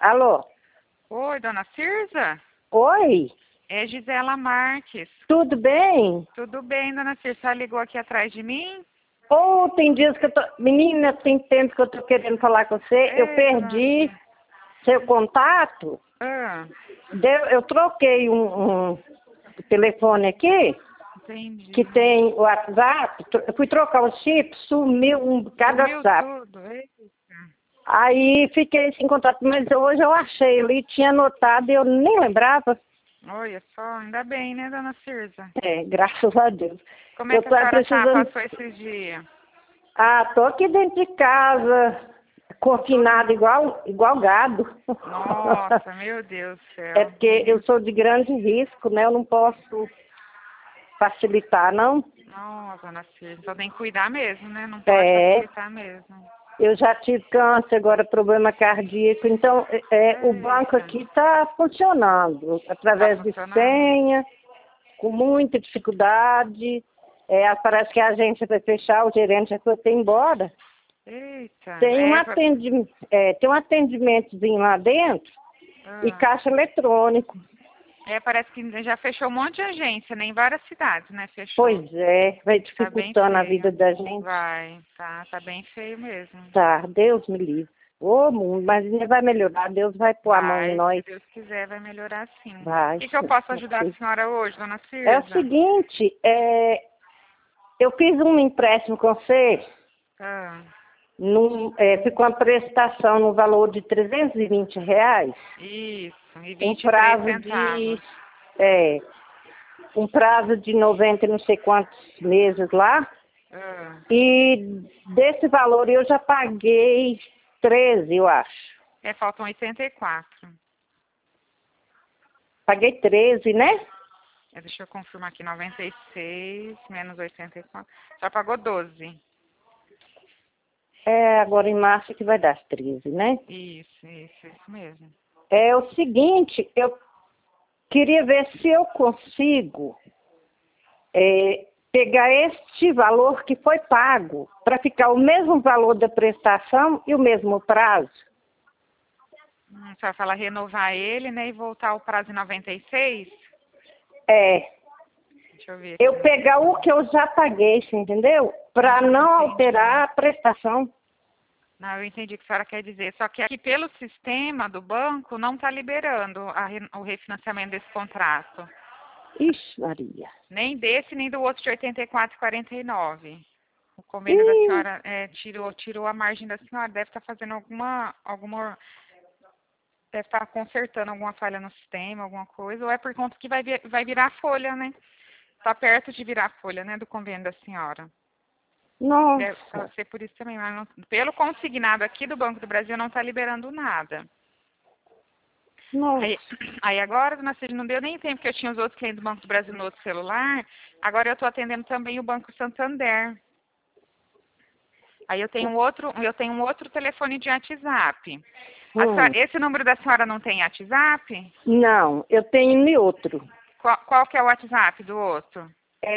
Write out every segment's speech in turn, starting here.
Alô? Oi, dona Cirza? Oi? É Gisela Marques. Tudo bem? Tudo bem, dona Cirza? Você ligou aqui atrás de mim? Ou tem dias que eu tô... Menina, tem tempo que eu tô querendo falar com você. Eu Eita, dona perdi Cirza. seu contato. Ah, Eu troquei um telefone aqui, entendi. que tem o WhatsApp. Eu fui trocar o chip, sumiu um bocado do Sumiu WhatsApp. tudo. Eita. Aí fiquei sem contato, mas hoje eu achei ali, tinha anotado e eu nem lembrava. Olha só, ainda bem, né, dona Cirza? É, graças a Deus. Como é Eu que a tô senhora precisando... passou esses dias? Ah, tô aqui dentro de casa, confinado igual gado. Nossa, meu Deus do É céu. porque eu sou de grande risco, né? Eu não posso facilitar, não. Nossa, dona Cirza, só tem que cuidar mesmo, né? Não pode É, facilitar mesmo. eu já tive câncer, agora problema cardíaco. Então, o banco Eita, aqui está funcionando tá através de funcionando? senha, com muita dificuldade. Parece que a agência vai fechar, o gerente já foi embora. Eita, Tem um atendimentozinho lá dentro e ah. caixa eletrônico. Parece que já fechou um monte de agência, né? Em várias cidades, né? Fechou. Pois é, vai Tá bem dificultando a vida feio. da gente. Vai, tá bem feio mesmo. Tá, Deus me livre. Ô, mundo, mas ainda vai melhorar, Deus vai pôr a mão em Vai, se nós. Deus quiser, vai melhorar sim. O Vai. que eu posso ajudar a senhora hoje, dona É o Cirza? seguinte, eu fiz um empréstimo com você, Ah, ficou uma prestação no valor de R$ 320, isso, e um 23 prazo de, centavos. é, um prazo de 90 e não sei quantos meses lá, Ah, e desse valor eu já paguei 13, eu acho. faltam 84. Paguei 13, né? Deixa eu confirmar aqui, 96 menos 84. Já pagou 12. Agora em março que vai dar as 13, né? Isso mesmo. É o seguinte, eu queria ver se eu consigo pegar este valor que foi pago para ficar o mesmo valor da prestação e o mesmo prazo. Você vai falar renovar ele, né? E voltar ao prazo em 96? É, Deixa eu ver aqui. eu pegar o que eu já paguei, você entendeu? Para não alterar Entendi. a prestação. Não, eu entendi o que a senhora quer dizer. Só que aqui pelo sistema do banco não está liberando o refinanciamento desse contrato. Ixi, Maria. Nem desse, nem do outro de 84,49. O convênio da Ih, senhora tirou a margem da senhora. Deve estar fazendo deve estar consertando alguma falha no sistema, alguma coisa. Ou é por conta que vai virar folha, né? Está perto de virar folha, né? Do convênio da senhora. Deve nossa, ser por isso também. Mas pelo consignado aqui do Banco do Brasil não está liberando nada. nossa. Aí, aí agora, dona Cid, não deu nem tempo que eu tinha os outros clientes do Banco do Brasil no outro celular. Agora eu estou atendendo também o Banco Santander. Aí eu tenho um outro telefone de WhatsApp. Hum. Esse número da senhora não tem WhatsApp? Não, eu tenho em outro. Qual que é o WhatsApp do outro?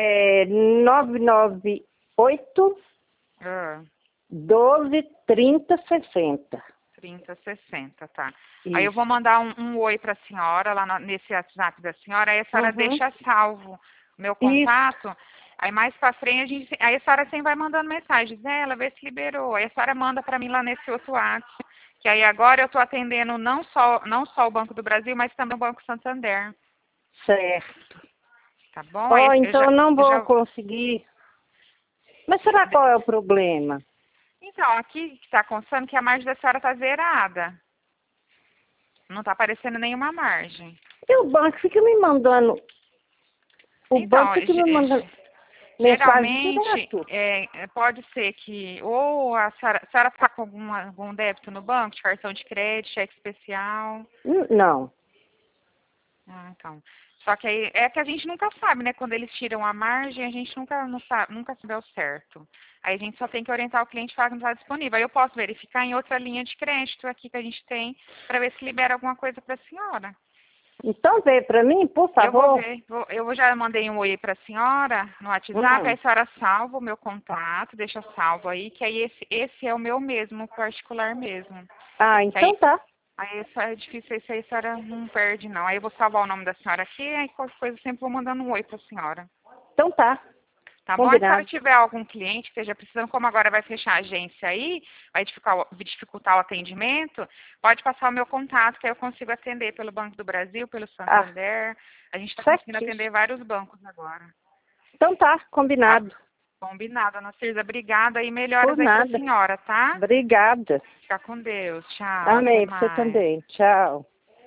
998 Ah, 12 30 60. 3060, tá. Aí eu vou Isso. mandar um oi para a senhora lá nesse WhatsApp da senhora. Aí a senhora Uhum. deixa salvo o meu Isso. contato. Aí mais pra frente, aí a senhora sempre vai mandando mensagens, né? Ela vê se liberou. Aí a senhora manda para mim lá nesse outro WhatsApp. Que aí agora eu estou atendendo não só o Banco do Brasil, mas também o Banco Santander. Certo. Tá bom? Aí Oh, então eu não eu vou já conseguir. Mas será qual é o problema? então, aqui que está constando que a margem da senhora está zerada. Não está aparecendo nenhuma margem. E o banco fica me mandando. O banco Então, fica me mandando mensagem geralmente, direto. pode ser que ou a senhora está com algum débito no banco, de cartão de crédito, cheque especial. Não. Ah, então. Só que aí é que a gente nunca sabe, né? Quando eles tiram a margem, a gente nunca sabe ao certo. Aí a gente só tem que orientar o cliente e falar que não está disponível. Aí eu posso verificar em outra linha de crédito aqui que a gente tem para ver se libera alguma coisa para a senhora. Então vê para mim, por Eu vou favor. ver. Já mandei um oi para a senhora no WhatsApp, aí Hum. a senhora salva o meu contato, deixa salvo aí, que aí esse é o meu mesmo, particular mesmo. Ah, Que aí, então tá. Aí isso é difícil, isso aí a senhora não perde, não. Aí eu vou salvar o nome da senhora aqui, aí qualquer coisa eu sempre vou mandando um oi pra senhora. Então tá. Tá bom? E se a senhora Combinado. tiver algum cliente que esteja precisando, como agora vai fechar a agência aí, vai dificultar o atendimento, pode passar o meu contato, que aí eu consigo atender pelo Banco do Brasil, pelo Ah, Santander. A gente está conseguindo certíssimo. atender vários bancos agora. Então tá, Tá combinado. combinado, Ana Cirza. Obrigada e Por melhoras aí pra nada. senhora, tá? Obrigada. Fica com Deus. Tchau. Até Amém, pra você mais. também. Tchau.